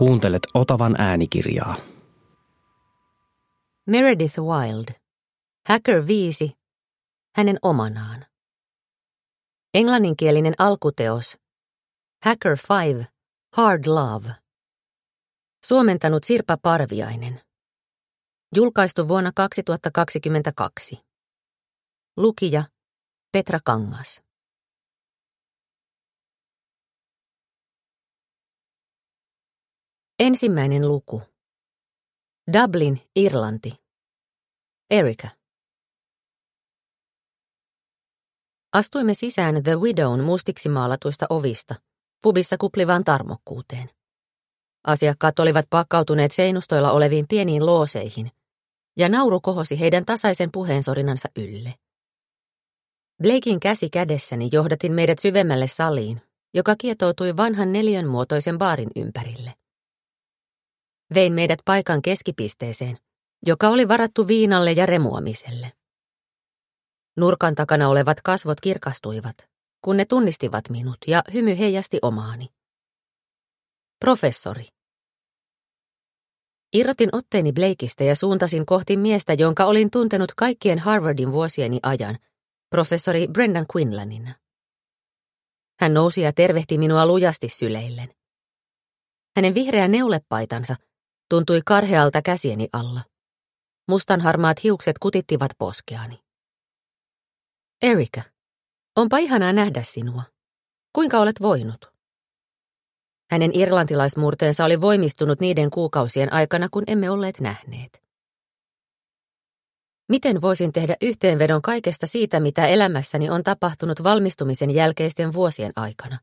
Kuuntelet Otavan äänikirjaa. Meredith Wilde. Hacker 5. Hänen omanaan. Englanninkielinen alkuteos. Hacker 5. Hard Love. Suomentanut Sirpa Parviainen. Julkaistu vuonna 2022. Lukija Petra Kangas. Ensimmäinen luku. Dublin, Irlanti. Erica. Astuimme sisään The Widown mustiksi maalatuista ovista, pubissa kuplivaan tarmokkuuteen. Asiakkaat olivat pakkautuneet seinustoilla oleviin pieniin looseihin, ja nauru kohosi heidän tasaisen puheensorinansa ylle. Blaken käsi kädessäni johdatin meidät syvemmälle saliin, joka kietoutui vanhan neliönmuotoisen baarin ympärille. Vein meidät paikan keskipisteeseen, joka oli varattu viinalle ja remuamiselle. Nurkan takana olevat kasvot kirkastuivat, kun ne tunnistivat minut, ja hymy heijasti omaani. Professori. Irrotin otteeni Blakeista ja suuntasin kohti miestä, jonka olin tuntenut kaikkien Harvardin vuosieni ajan, professori Brendan Quinlanin. Hän nousi ja tervehti minua lujasti syleillen. Hänen vihreä neulepaitansa tuntui karhealta käsieni alla. Mustanharmaat hiukset kutittivat poskeani. Erica, onpa ihanaa nähdä sinua. Kuinka olet voinut? Hänen irlantilaismurteensa oli voimistunut niiden kuukausien aikana, kun emme olleet nähneet. Miten voisin tehdä yhteenvedon kaikesta siitä, mitä elämässäni on tapahtunut valmistumisen jälkeisten vuosien aikana?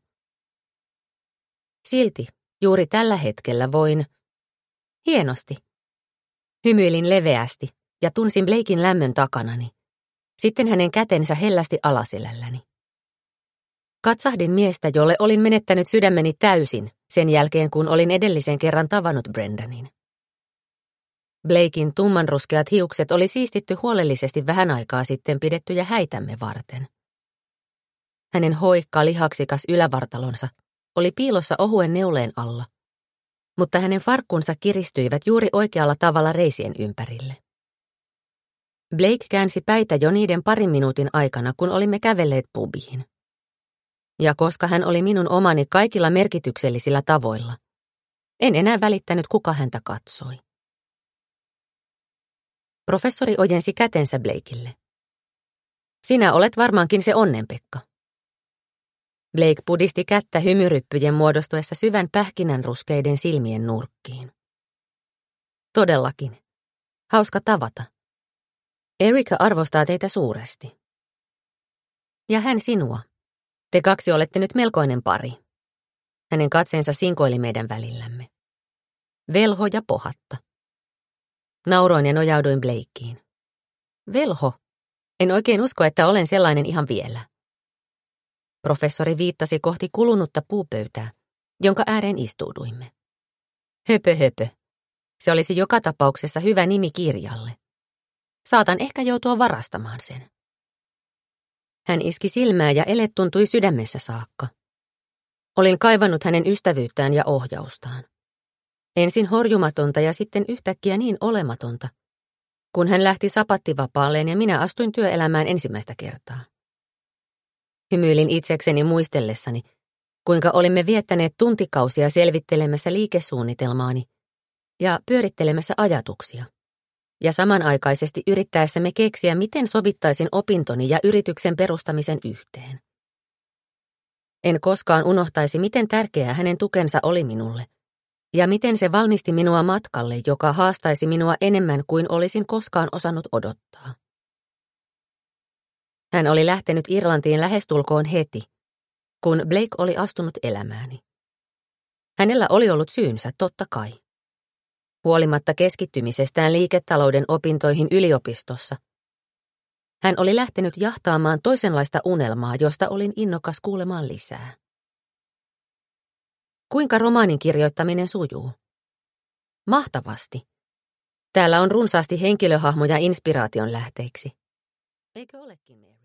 Silti, juuri tällä hetkellä voin... Hienosti. Hymyilin leveästi ja tunsin Blaken lämmön takanani. Sitten hänen kätensä hellästi alaselälläni. Katsahdin miestä, jolle olin menettänyt sydämeni täysin sen jälkeen, kun olin edellisen kerran tavannut Brendanin. Blaken tummanruskeat hiukset oli siistitty huolellisesti vähän aikaa sitten pidettyjä häitämme varten. Hänen hoikka lihaksikas ylävartalonsa oli piilossa ohuen neuleen alla, mutta hänen farkkunsa kiristyivät juuri oikealla tavalla reisien ympärille. Blake käänsi päitä jo niiden parin minuutin aikana, kun olimme kävelleet pubiin. Ja koska hän oli minun omani kaikilla merkityksellisillä tavoilla, en enää välittänyt, kuka häntä katsoi. Professori ojensi kätensä Blakelle. Sinä olet varmaankin se onnenpekka. Blake pudisti kättä hymyryppyjen muodostuessa syvän pähkinänruskeiden silmien nurkkiin. Todellakin. Hauska tavata. Erica arvostaa teitä suuresti. Ja hän sinua. Te kaksi olette nyt melkoinen pari. Hänen katseensa sinkoili meidän välillämme. Velho ja pohatta. Nauroin ja nojauduin Blakeen. Velho? En oikein usko, että olen sellainen ihan vielä. Professori viittasi kohti kulunutta puupöytää, jonka ääreen istuuduimme. Höpö höpö. Se olisi joka tapauksessa hyvä nimi kirjalle. Saatan ehkä joutua varastamaan sen. Hän iski silmää ja ele tuntui sydämessä saakka. Olin kaivannut hänen ystävyyttään ja ohjaustaan. Ensin horjumatonta ja sitten yhtäkkiä niin olematonta, kun hän lähti sapattivapaalleen ja minä astuin työelämään ensimmäistä kertaa. Hymyilin itsekseni muistellessani, kuinka olimme viettäneet tuntikausia selvittelemässä liikesuunnitelmaani ja pyörittelemässä ajatuksia, ja samanaikaisesti yrittäessämme keksiä, miten sovittaisin opintoni ja yrityksen perustamisen yhteen. En koskaan unohtaisi, miten tärkeää hänen tukensa oli minulle, ja miten se valmisti minua matkalle, joka haastaisi minua enemmän kuin olisin koskaan osannut odottaa. Hän oli lähtenyt Irlantiin lähestulkoon heti, kun Blake oli astunut elämääni. Hänellä oli ollut syynsä, totta kai. Huolimatta keskittymisestään liiketalouden opintoihin yliopistossa, hän oli lähtenyt jahtaamaan toisenlaista unelmaa, josta olin innokas kuulemaan lisää. Kuinka romaanin kirjoittaminen sujuu? Mahtavasti. Täällä on runsaasti henkilöhahmoja inspiraation lähteiksi. Eikö olekin, Mary?